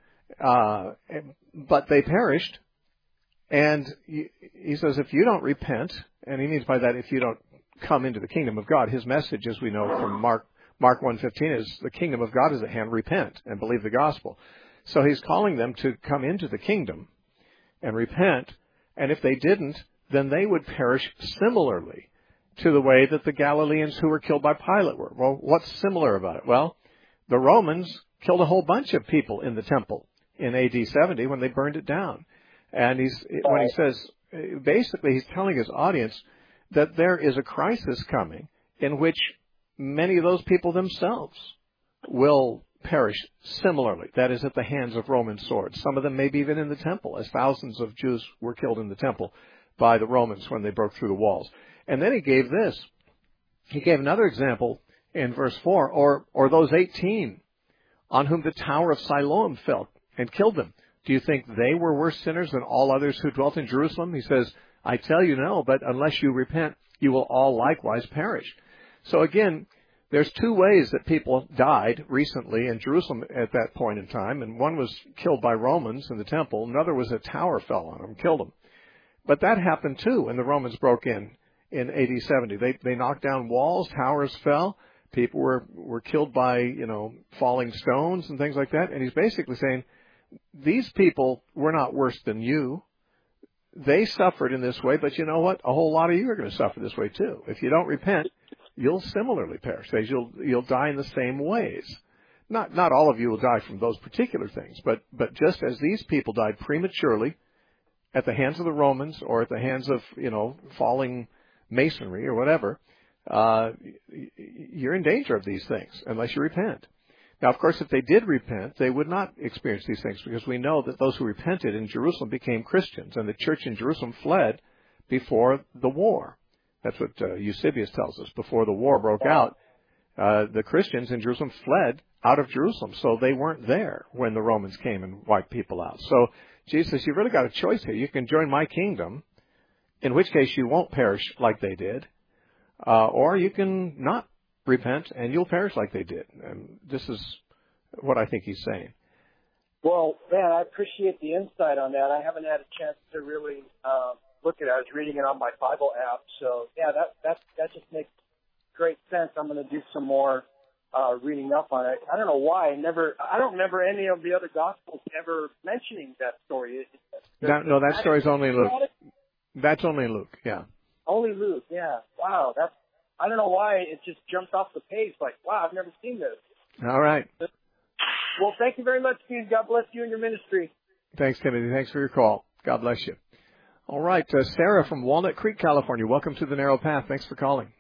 Speaker 1: uh, but they perished. And he, he says if you don't repent, and he means by that if you don't come into the kingdom of God, his message, as we know from Mark Mark one fifteen, is the kingdom of God is at hand. Repent and believe the gospel. So he's calling them to come into the kingdom and repent. And if they didn't, then they would perish similarly to the way that the Galileans who were killed by Pilate were. Well, what's similar about it? Well, the Romans killed a whole bunch of people in the temple in A D seventy when they burned it down. And he's when he says, basically he's telling his audience that there is a crisis coming in which many of those people themselves will perish similarly. That is, at the hands of Roman swords. Some of them maybe even in the temple, as thousands of Jews were killed in the temple by the Romans when they broke through the walls. And then he gave this. He gave another example in verse four, or or those eighteen on whom the tower of Siloam fell and killed them. Do you think they were worse sinners than all others who dwelt in Jerusalem? He says, I tell you no, but unless you repent, you will all likewise perish. So again, there's two ways that people died recently in Jerusalem at that point in time, and one was killed by Romans in the temple, another was a tower fell on them, killed them. But that happened too when the Romans broke in in A D seventy. They they knocked down walls, towers fell, people were were killed by, you know, falling stones and things like that. And he's basically saying, these people were not worse than you. They suffered in this way, but you know what? A whole lot of you are going to suffer this way too. If you don't repent, you'll similarly perish. You'll you'll die in the same ways. Not not all of you will die from those particular things, but but just as these people died prematurely at the hands of the Romans or at the hands of, you know, falling masonry or whatever, uh, you're in danger of these things unless you repent. Now, of course, if they did repent, they would not experience these things because we know that those who repented in Jerusalem became Christians, and the church in Jerusalem fled before the war. That's what uh, Eusebius tells us. Before the war broke out, uh, the Christians in Jerusalem fled out of Jerusalem, so they weren't there when the Romans came and wiped people out. So Jesus says, you've really got a choice here. You can join my kingdom, in which case you won't perish like they did, uh, or you can not repent and you'll perish like they did. And this is what I think he's saying.
Speaker 6: Well, man, I appreciate the insight on that. I haven't had a chance to really uh, look at it. I was reading it on my Bible app. So, yeah, that that, that just makes great sense. I'm going to do some more uh, reading up on it. I don't know why. I never. I don't remember any of the other Gospels ever mentioning that story.
Speaker 1: That, no, that story's only in Luke. That's only in Luke, yeah.
Speaker 6: Only Luke, yeah. Wow, that's, I don't know why it just jumped off the page. Like, wow, I've never seen this.
Speaker 1: All right.
Speaker 6: Well, thank you very much, Steve. God bless you and your ministry.
Speaker 1: Thanks, Timothy. Thanks for your call. God bless you. All right, uh, Sarah from Walnut Creek, California. Welcome to the Narrow Path. Thanks for calling.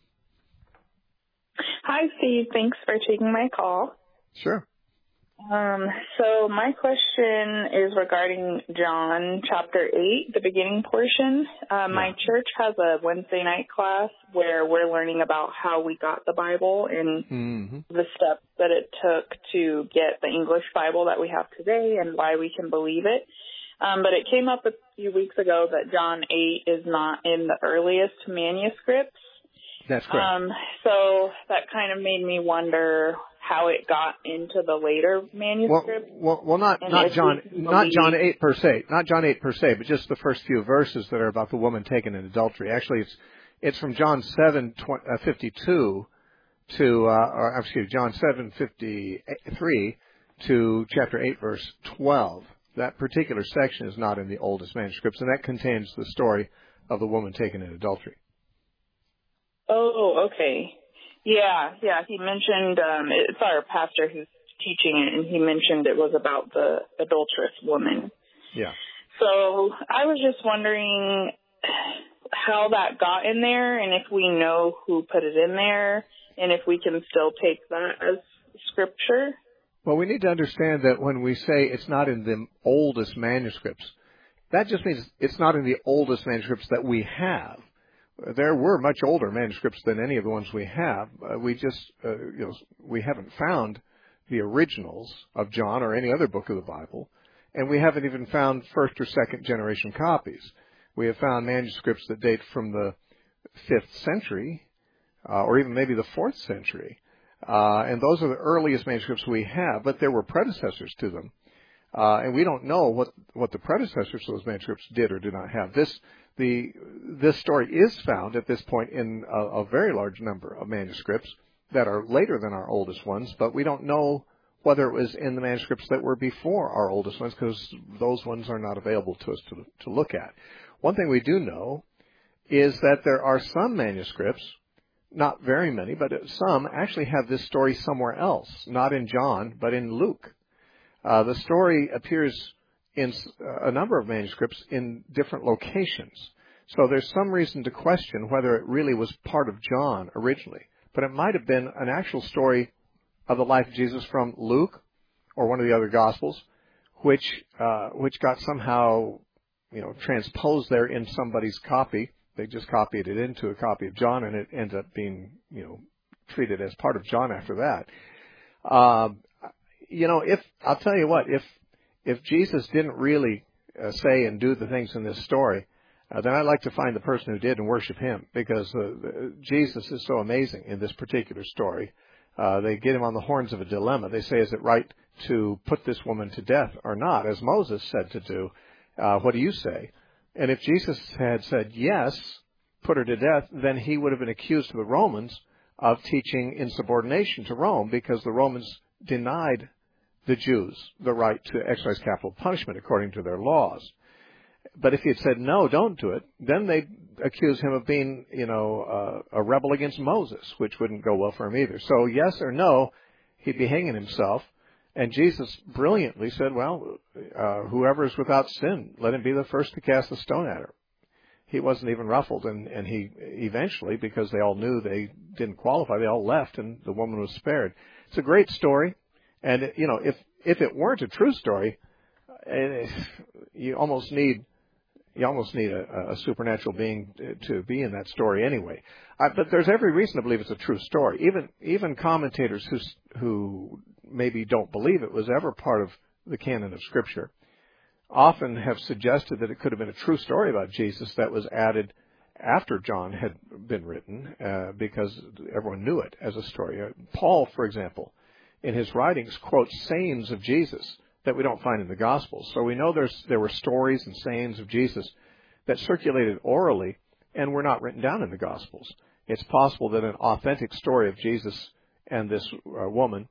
Speaker 7: Hi, Steve. Thanks for taking my call.
Speaker 1: Sure.
Speaker 7: Um, so my question is regarding John chapter eight, the beginning portion. Uh, my yeah. church has a Wednesday night class where we're learning about how we got the Bible and mm-hmm. the steps that it took to get the English Bible that we have today and why we can believe it. Um, but it came up a few weeks ago that John eight is not in the earliest manuscripts.
Speaker 1: That's correct.
Speaker 7: Um, so that kind of made me wonder how it got into the later manuscript.
Speaker 1: Well, well, well not not John not John eight per se, not John eight per se, but just the first few verses that are about the woman taken in adultery. Actually, it's It's from John seven fifty-two to, uh, or excuse me, John seven fifty-three to chapter eight, verse twelve. That particular section is not in the oldest manuscripts, and that contains the story of the woman taken in adultery.
Speaker 7: Oh, okay. Yeah, yeah. He mentioned, um, it's our pastor who's teaching it, and he mentioned it was about the adulterous woman.
Speaker 1: Yeah.
Speaker 7: So I was just wondering how that got in there, and if we know who put it in there, and if we can still take that as scripture.
Speaker 1: Well, we need to understand that when we say it's not in the oldest manuscripts, that just means it's not in the oldest manuscripts that we have. There were much older manuscripts than any of the ones we have. Uh, we just, uh, you know, we haven't found the originals of John or any other book of the Bible, and we haven't even found first or second generation copies. We have found manuscripts that date from the fifth century, uh, or even maybe the fourth century. Uh, and those are the earliest manuscripts we have, but there were predecessors to them. Uh, and we don't know what, what the predecessors to those manuscripts did or did not have. This, the, this story is found at this point in a, a very large number of manuscripts that are later than our oldest ones, but we don't know whether it was in the manuscripts that were before our oldest ones, because those ones are not available to us to, to look at. One thing we do know is that there are some manuscripts, not very many, but some actually have this story somewhere else, not in John, but in Luke. Uh, the story appears in a number of manuscripts in different locations. So there's some reason to question whether it really was part of John originally. But it might have been an actual story of the life of Jesus from Luke or one of the other Gospels, which uh, which got somehow, you know, transposed there in somebody's copy. They just copied it into a copy of John, and it ended up being, you know, treated as part of John after that. Um, you know, if I'll tell you what, if if Jesus didn't really uh, say and do the things in this story, uh, then I'd like to find the person who did and worship him, because uh, the, Jesus is so amazing in this particular story. Uh, they get him on the horns of a dilemma. They say, is it right to put this woman to death or not, as Moses said to do? Uh, what do you say? And if Jesus had said yes, put her to death, then he would have been accused to the Romans of teaching insubordination to Rome, because the Romans denied the Jews the right to exercise capital punishment according to their laws. But if he had said, no, don't do it, then they'd accuse him of being, you know, uh, a rebel against Moses, which wouldn't go well for him either. So yes or no, he'd be hanging himself. And Jesus brilliantly said, well, uh, whoever is without sin, let him be the first to cast the stone at her. He wasn't even ruffled, and, and he eventually, because they all knew they didn't qualify, they all left, and the woman was spared. It's a great story, and, you know, if, if it weren't a true story, it, you almost need you almost need a, a supernatural being to, to be in that story anyway. Uh, but there's every reason to believe it's a true story. Even even commentators who who maybe don't believe it was ever part of the canon of Scripture often have suggested that it could have been a true story about Jesus that was added after John had been written, uh, because everyone knew it as a story. Uh, Paul, for example, in his writings, quotes sayings of Jesus that we don't find in the Gospels. So we know there's there were stories and sayings of Jesus that circulated orally and were not written down in the Gospels. It's possible that an authentic story of Jesus and this uh, woman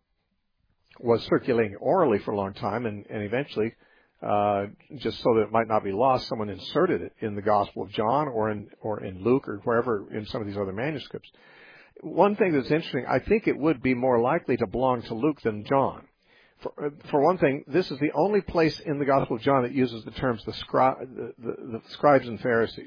Speaker 1: was circulating orally for a long time, and, and eventually, uh, just so that it might not be lost, someone inserted it in the Gospel of John or in or in Luke or wherever in some of these other manuscripts. One thing that's interesting, I think it would be more likely to belong to Luke than John. For, for one thing, this is the only place in the Gospel of John that uses the terms the, scri- the, the, the scribes and Pharisees,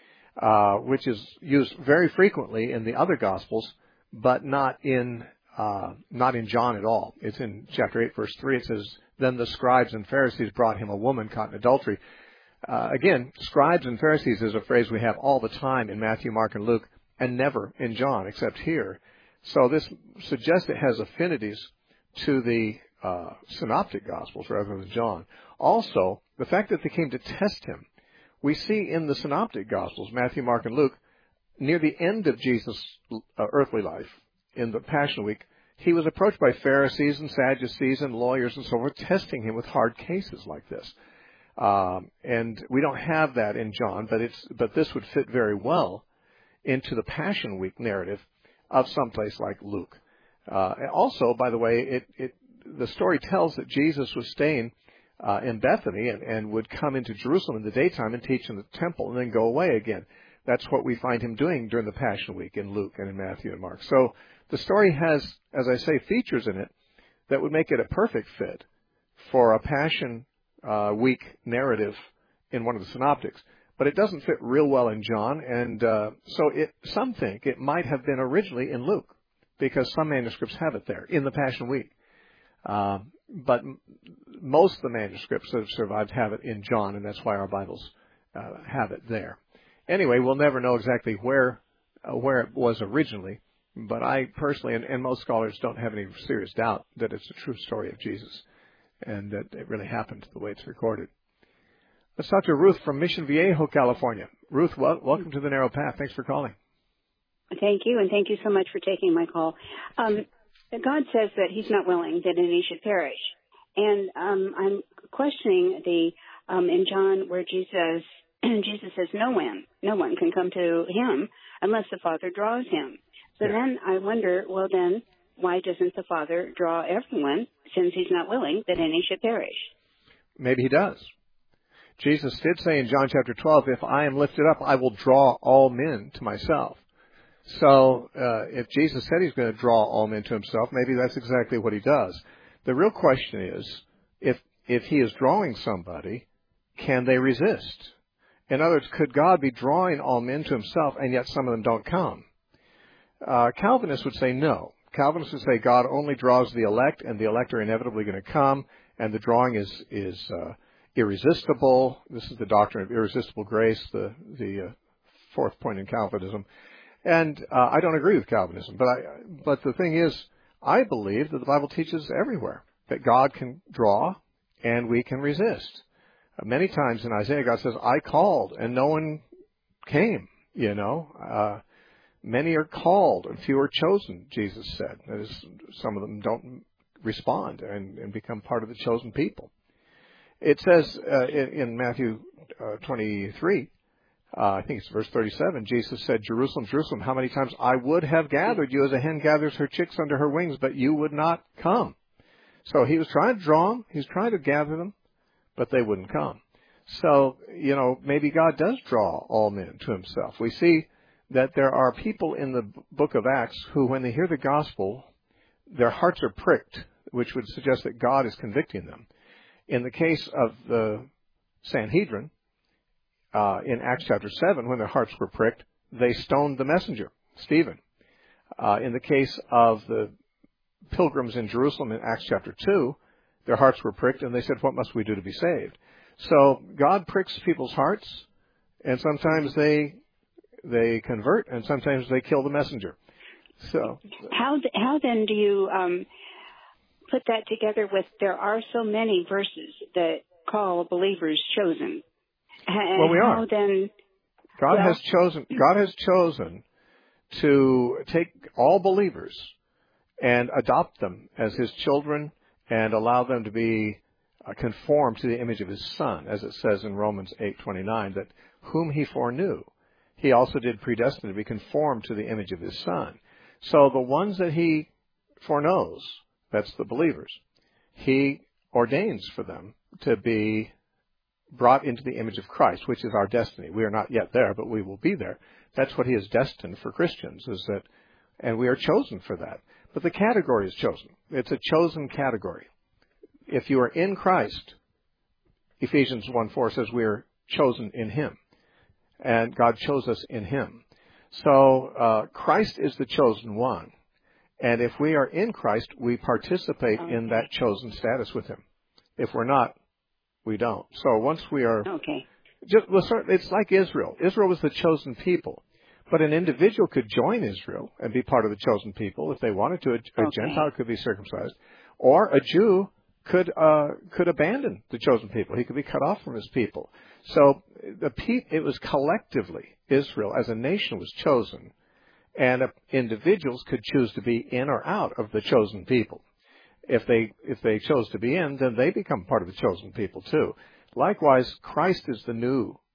Speaker 1: uh, which is used very frequently in the other Gospels, but not in uh, not in John at all. It's in chapter eight, verse three. It says, "Then the scribes and Pharisees brought him a woman caught in adultery." Uh, again, scribes and Pharisees is a phrase we have all the time in Matthew, Mark, and Luke, and never in John, except here. So this suggests it has affinities to the Uh, synoptic Gospels rather than John. Also, the fact that they came to test him. We see in the synoptic Gospels, Matthew, Mark, and Luke, near the end of Jesus' uh, earthly life, in the Passion Week, he was approached by Pharisees and Sadducees and lawyers and so forth, testing him with hard cases like this. Um, and we don't have that in John, but it's but this would fit very well into the Passion Week narrative of someplace like Luke. Uh, also, by the way, it, it, the story tells that Jesus was staying uh, in Bethany and, and would come into Jerusalem in the daytime and teach in the temple and then go away again. That's what we find him doing during the Passion Week in Luke and in Matthew and Mark. So the story has, as I say, features in it that would make it a perfect fit for a Passion uh, Week narrative in one of the synoptics. But it doesn't fit real well in John, and uh, so it, some think it might have been originally in Luke, because some manuscripts have it there in the Passion Week. Uh, but m- most of the manuscripts that have survived have it in John, and that's why our Bibles uh, have it there. Anyway, we'll never know exactly where uh, where it was originally, but I personally, and, and most scholars, don't have any serious doubt that it's a true story of Jesus and that it really happened the way it's recorded. Let's talk to Ruth from Mission Viejo, California. Ruth, well, welcome to the Narrow Path. Thanks for calling.
Speaker 8: Thank you, and thank you so much for taking my call. Um, God says that he's not willing that any should perish. And um, I'm questioning the um, in John where Jesus Jesus says no one, no one can come to him unless the Father draws him. So yeah. Then I wonder, well then, why doesn't the Father draw everyone since he's not willing that any should perish?
Speaker 1: Maybe he does. Jesus did say in John chapter twelve, if I am lifted up, I will draw all men to myself. So uh, if Jesus said he's going to draw all men to himself, maybe that's exactly what he does. The real question is, if if he is drawing somebody, can they resist? In other words, could God be drawing all men to himself and yet some of them don't come? Uh, Calvinists would say no. Calvinists would say God only draws the elect, and the elect are inevitably going to come, and the drawing is is uh, irresistible. This is the doctrine of irresistible grace, the the uh, fourth point in Calvinism. And uh, I don't agree with Calvinism, but I, but the thing is, I believe that the Bible teaches everywhere that God can draw and we can resist. Uh, many times in Isaiah, God says, I called and no one came, you know. Uh, many are called and few are chosen, Jesus said. That is, some of them don't respond and, and become part of the chosen people. It says uh, in, in Matthew uh, twenty-three, uh, I think it's verse thirty-seven, Jesus said, Jerusalem, Jerusalem, how many times I would have gathered you as a hen gathers her chicks under her wings, but you would not come. So he was trying to draw them. He was trying to gather them, but they wouldn't come. So, you know, maybe God does draw all men to himself. We see that there are people in the book of Acts who, when they hear the gospel, their hearts are pricked, which would suggest that God is convicting them. In the case of the Sanhedrin, uh, in Acts chapter seven, when their hearts were pricked, they stoned the messenger, Stephen. Uh, in the case of the pilgrims in Jerusalem in Acts chapter two, their hearts were pricked, and they said, what must we do to be saved? So God pricks people's hearts, and sometimes they they convert, and sometimes they kill the messenger. So
Speaker 8: how how then do you um, put that together with there are so many verses that call believers chosen? And
Speaker 1: well, we
Speaker 8: how
Speaker 1: are.
Speaker 8: Then,
Speaker 1: God
Speaker 8: well,
Speaker 1: has chosen. God has chosen to take all believers and adopt them as his children and allow them to be uh, conformed to the image of his Son, as it says in Romans eight twenty-nine, that whom he foreknew, he also did predestine to be conformed to the image of his Son. So the ones that he foreknows, that's the believers, he ordains for them to be brought into the image of Christ, which is our destiny. We are not yet there, but we will be there. That's what he has destined for Christians, is that, and we are chosen for that. But the category is chosen. It's a chosen category. If you are in Christ, Ephesians one four says we are chosen in him. And God chose us in him. So uh, Christ is the chosen one. And if we are in Christ, we participate okay. in that chosen status with him. If we're not, we don't. So once we are...
Speaker 8: Okay.
Speaker 1: Just, it's like Israel. Israel was the chosen people. But an individual could join Israel and be part of the chosen people if they wanted to. A, a
Speaker 8: okay.
Speaker 1: Gentile could be circumcised. Or a Jew could uh, could abandon the chosen people. He could be cut off from his people. So the pe- it was collectively, Israel as a nation was chosen. And uh, individuals could choose to be in or out of the chosen people. If they if they chose to be in, then they become part of the chosen people too. Likewise, Christ is the new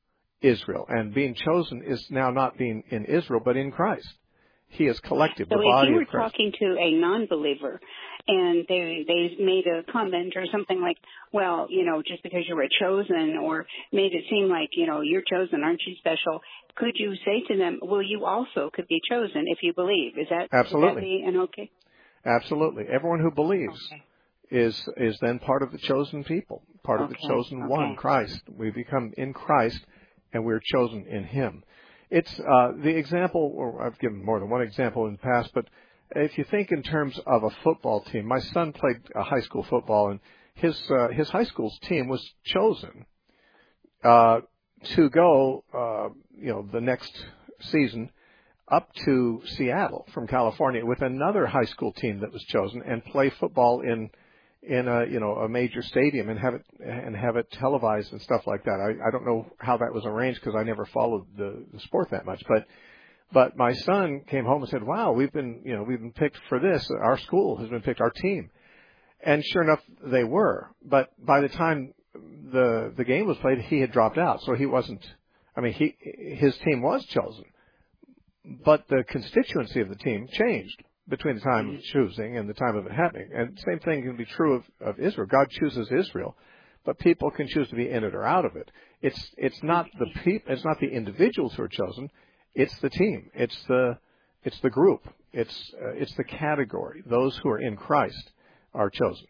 Speaker 1: Israel. And being chosen is now not being in Israel, but in Christ. He is collective,
Speaker 8: so
Speaker 1: the body
Speaker 8: if you were
Speaker 1: of Christ.
Speaker 8: talking to a non-believer and they they made a comment or something like, well, you know, just because you were chosen, or made it seem like, you know, you're chosen, aren't you special? Could you say to them, well, you also could be chosen if you believe? Is that,
Speaker 1: Absolutely.
Speaker 8: Would that be an okay?
Speaker 1: Absolutely. Everyone who believes
Speaker 8: Okay.
Speaker 1: is is then part of the chosen people, part
Speaker 8: Okay.
Speaker 1: of the chosen
Speaker 8: Okay.
Speaker 1: one, Christ. We become in Christ, and we're chosen in Him. It's uh, the example, or I've given more than one example in the past, but if you think in terms of a football team, my son played uh, high school football, and his uh, his high school's team was chosen uh, to go, uh, you know, the next season up to Seattle from California with another high school team that was chosen and play football in in a you know a major stadium and have it and have it televised and stuff like that. I, I don't know how that was arranged because I never followed the, the sport that much, but but my son came home and said, "Wow, we've been you know we've been picked for this. Our school has been picked, our team." And sure enough, they were. But by the time the the game was played, he had dropped out, so he wasn't. I mean, he his team was chosen, but the constituency of the team changed between the time of choosing and the time of it happening. And the same thing can be true of, of Israel. God chooses Israel, but people can choose to be in it or out of it. It's it's not the peop, it's not the individuals who are chosen. It's the team. It's the it's the group. It's uh, it's the category. Those who are in Christ are chosen.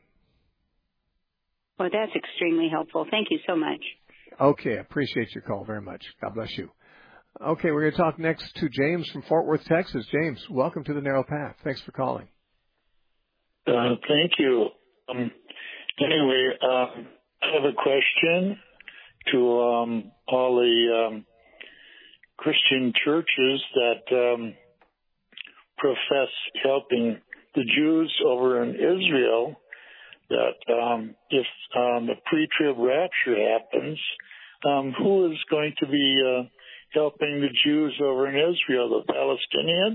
Speaker 8: Well, that's extremely helpful. Thank you so much.
Speaker 1: Okay, I appreciate your call very much. God bless you. Okay, we're going to talk next to James from Fort Worth, Texas. James, welcome to the Narrow Path. Thanks for calling.
Speaker 9: Uh, thank you. Um, anyway, um, I have a question to um, all the um, Christian churches that um, profess helping the Jews over in Israel, that um, if um, the pre-trib rapture happens, um, who is going to be uh, helping the Jews over in Israel, the Palestinians?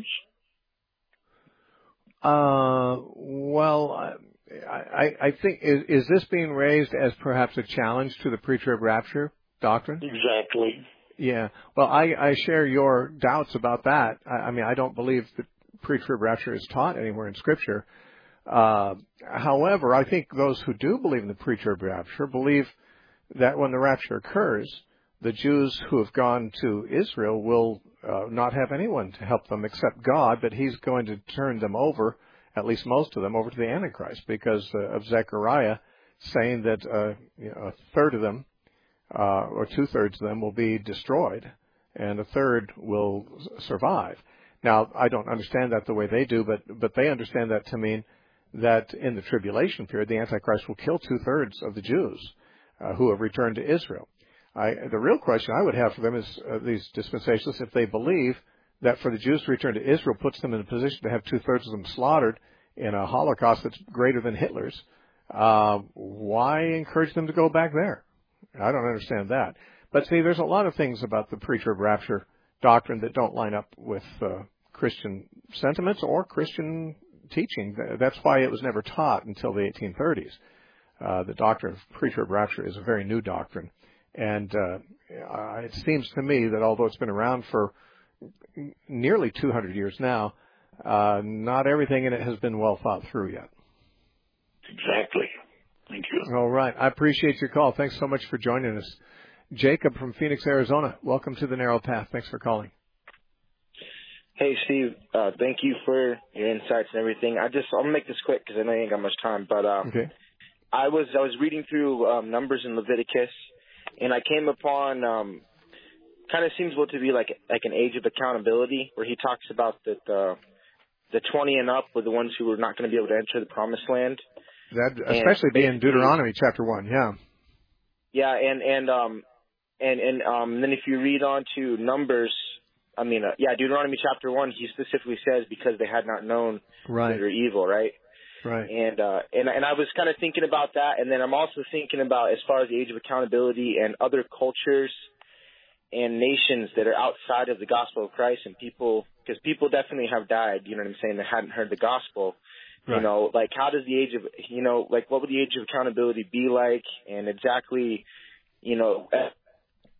Speaker 1: Uh, well, I, I, I think, is, is this being raised as perhaps a challenge to the pre-trib rapture doctrine?
Speaker 9: Exactly.
Speaker 1: Yeah. Well, I, I share your doubts about that. I, I mean, I don't believe that pre-trib rapture is taught anywhere in Scripture. Uh, however, I think those who do believe in the pre-trib rapture believe that when the rapture occurs, the Jews who have gone to Israel will uh, not have anyone to help them except God, but He's going to turn them over, at least most of them, over to the Antichrist because uh, of Zechariah saying that uh, you know, a third of them, uh, or two-thirds of them, will be destroyed, and a third will survive. Now, I don't understand that the way they do, but but they understand that to mean that in the tribulation period, the Antichrist will kill two-thirds of the Jews uh, who have returned to Israel. I, the real question I would have for them is uh, these dispensationalists, if they believe that for the Jews to return to Israel puts them in a position to have two-thirds of them slaughtered in a Holocaust that's greater than Hitler's, uh, why encourage them to go back there? I don't understand that. But see, there's a lot of things about the pre-trib rapture doctrine that don't line up with uh, Christian sentiments or Christian teaching. That's why it was never taught until the eighteen thirties. Uh, the doctrine of pre-trib rapture is a very new doctrine. And uh, it seems to me that although it's been around for nearly two hundred years now, uh, not everything in it has been well thought through yet.
Speaker 9: Exactly. Thank you.
Speaker 1: All right. I appreciate your call. Thanks so much for joining us. Jacob from Phoenix, Arizona. Welcome to the Narrow Path. Thanks for calling.
Speaker 10: Hey, Steve. Uh, thank you for your insights and everything. I just, I'll make this quick because I know you ain't got much time. But um,
Speaker 1: okay.
Speaker 10: I was I was reading through um, Numbers in Leviticus, and I came upon um, kind of seems what to be like like an age of accountability, where he talks about that the the twenty and up were the ones who were not going to be able to enter the Promised Land.
Speaker 1: That especially be in Deuteronomy chapter one, yeah.
Speaker 10: Yeah, and and um and and um then if you read on to Numbers, I mean, uh, yeah, Deuteronomy chapter one, he specifically says because they had not known
Speaker 1: right.
Speaker 10: that they're evil, right?
Speaker 1: Right.
Speaker 10: And uh, and and I was kind of thinking about that, and then I'm also thinking about as far as the age of accountability and other cultures and nations that are outside of the gospel of Christ, and people, because people definitely have died, you know what I'm saying, that hadn't heard the gospel. Right. You know, like how does the age of, you know, like what would the age of accountability be like, and exactly, you know,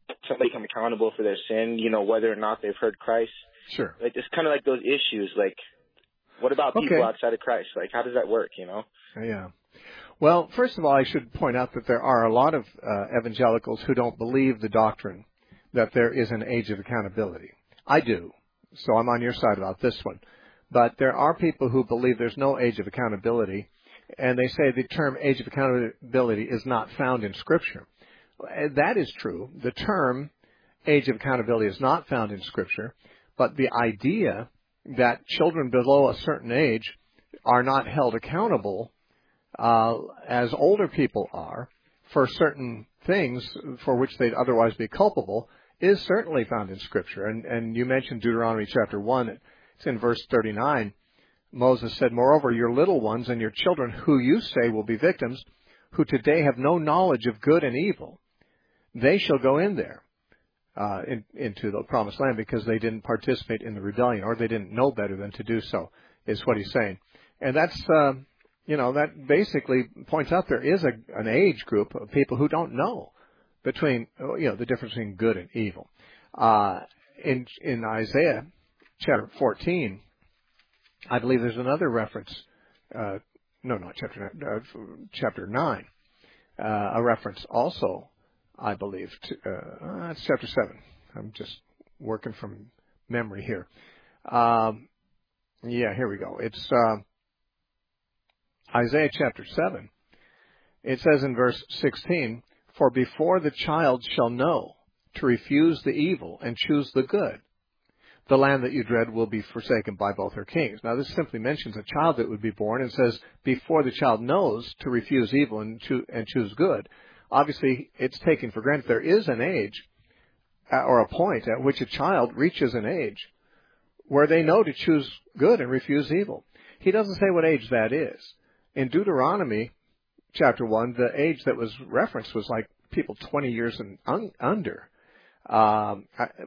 Speaker 10: somebody become accountable for their sin, you know, whether or not they've heard Christ.
Speaker 1: Sure.
Speaker 10: Like, it's kind of like those issues, like, what about people
Speaker 1: okay.
Speaker 10: outside of Christ? Like, how does that work, you know?
Speaker 1: Yeah. Well, first of all, I should point out that there are a lot of uh, evangelicals who don't believe the doctrine that there is an age of accountability. I do. So I'm on your side about this one. But there are people who believe there's no age of accountability, and they say the term age of accountability is not found in Scripture. That is true. The term age of accountability is not found in Scripture, but the idea that children below a certain age are not held accountable uh, as older people are for certain things for which they'd otherwise be culpable is certainly found in Scripture. And, and you mentioned Deuteronomy chapter one. It's in verse thirty-nine. Moses said, "Moreover, your little ones and your children, who you say will be victims, who today have no knowledge of good and evil, they shall go in there uh, in, into the promised land because they didn't participate in the rebellion, or they didn't know better than to do so," is what he's saying. And that's, uh, you know, that basically points out there is a, an age group of people who don't know between, you know, the difference between good and evil. Uh, in, in Isaiah chapter fourteen, I believe there's another reference, uh, no, not chapter nine, uh, chapter nine, uh, a reference also, I believe, to, uh, it's chapter seven. I'm just working from memory here. Um, yeah, here we go. It's uh, Isaiah chapter seven. It says in verse sixteen, "For before the child shall know to refuse the evil and choose the good, the land that you dread will be forsaken by both her kings." Now, this simply mentions a child that would be born and says, before the child knows to refuse evil and, choo- and choose good. Obviously, it's taken for granted there is an age uh, or a point at which a child reaches an age where they know to choose good and refuse evil. He doesn't say what age that is. In Deuteronomy chapter one, the age that was referenced was like people twenty years and un- under. Um,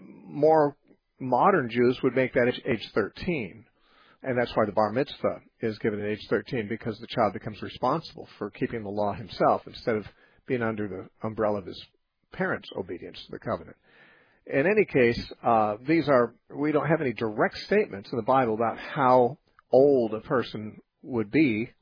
Speaker 1: more modern Jews would make that age, age thirteen. And that's why the bar mitzvah is given at age thirteen, because the child becomes responsible for keeping the law himself instead of being under the umbrella of his parents' obedience to the covenant. In any case, uh, these are, we don't have any direct statements in the Bible about how old a person would be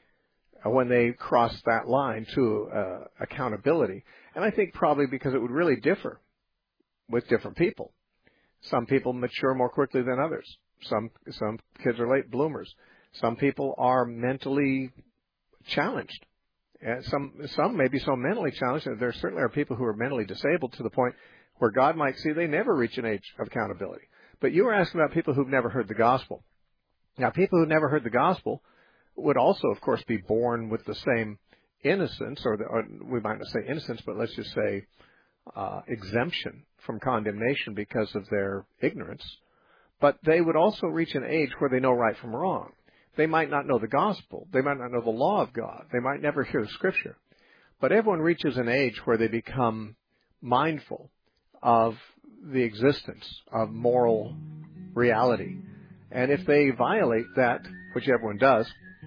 Speaker 1: when they cross that line to uh, accountability. And I think probably because it would really differ with different people. Some people mature more quickly than others. Some some kids are late bloomers. Some people are mentally challenged. And some some may be so mentally challenged that there certainly are people who are mentally disabled to the point where God might see they never reach an age of accountability. But you were asking about people who've never heard the gospel. Now, people who've never heard the gospel would also, of course, be born with the same innocence, or, the, or we might not say innocence, but let's just say uh, exemption from condemnation because of their ignorance. But they would also reach an age where they know right from wrong. They might not know the gospel. They might not know the law of God. They might never hear the scripture. But everyone reaches an age where they become mindful of the existence of moral reality. And if they violate that, which everyone does,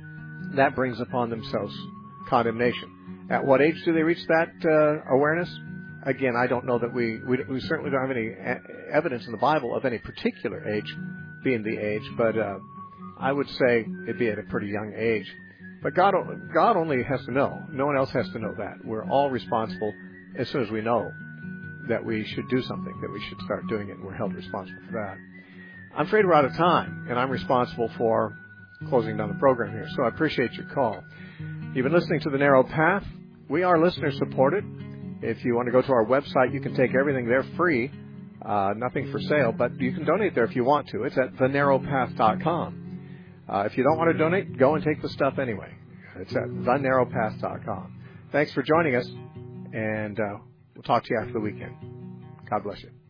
Speaker 1: that brings upon themselves condemnation. At what age do they reach that uh, awareness? Again, I don't know that we, we, we certainly don't have any a- evidence in the Bible of any particular age being the age, but uh, I would say it'd be at a pretty young age. But God, God only has to know. No one else has to know that. We're all responsible as soon as we know that we should do something, that we should start doing it, and we're held responsible for that. I'm afraid we're out of time, and I'm responsible for closing down the program here, so I appreciate your call. You've been listening to The Narrow Path. We are listener-supported. If you want to go to our website, you can take everything there free, uh, nothing for sale, but you can donate there if you want to. It's at the narrow path dot com. Uh, if you don't want to donate, go and take the stuff anyway. It's at the narrow path dot com. Thanks for joining us, and uh, we'll talk to you after the weekend. God bless you.